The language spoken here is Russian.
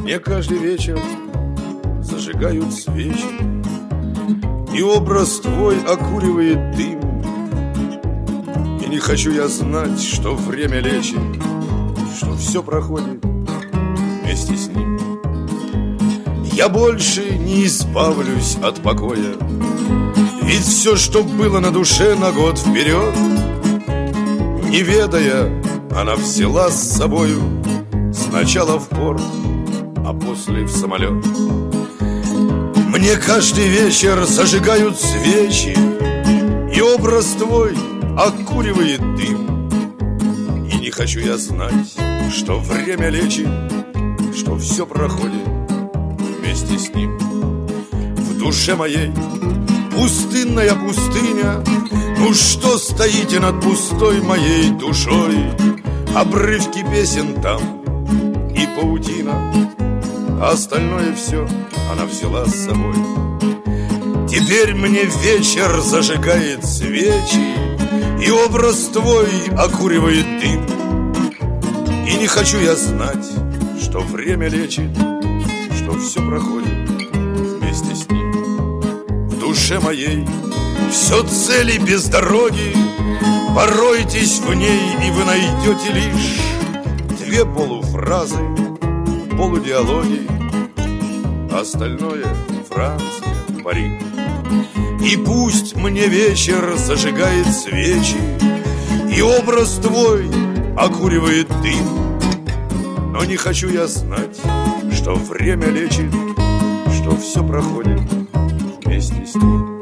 Мне каждый вечер зажигают свечи, и образ твой окуривает дым. И не хочу я знать, что время лечит, что все проходит вместе с ним. Я больше не избавлюсь от покоя, ведь все, что было на душе на год вперед, не ведая, она взяла с собою сначала в порт, а после в самолет. Мне каждый вечер зажигают свечи, и образ твой окуривает дым. И не хочу я знать, что время лечит, что все проходит вместе с ним. В душе моей пустынная пустыня. Ну что стоите над пустой моей душой? Обрывки песен там и паутина, а остальное все она взяла с собой. Теперь мне вечер зажигает свечи, и образ твой окуривает дым. И не хочу я знать, что время лечит, что все проходит вместе с ним. В душе моей все цели без дороги, поройтесь в ней, и вы найдете лишь две полуфразы, полудиалоги, остальное Франция, Париж. И пусть мне вечер зажигает свечи, и образ твой окуривает дым. Но не хочу я знать, что время лечит, что все проходит вместе с ним.